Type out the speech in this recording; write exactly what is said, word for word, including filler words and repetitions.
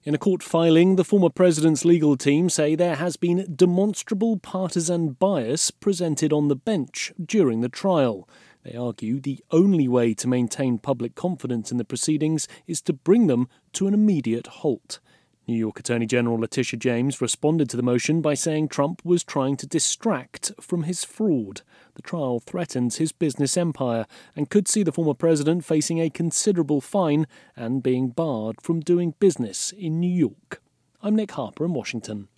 In a court filing, the former president's legal team say there has been demonstrable partisan bias presented on the bench during the trial. They argue the only way to maintain public confidence in the proceedings is to bring them to an immediate halt. New York Attorney General Letitia James responded to the motion by saying Trump was trying to distract from his fraud. The trial threatens his business empire and could see the former president facing a considerable fine and being barred from doing business in New York. I'm Nick Harper in Washington.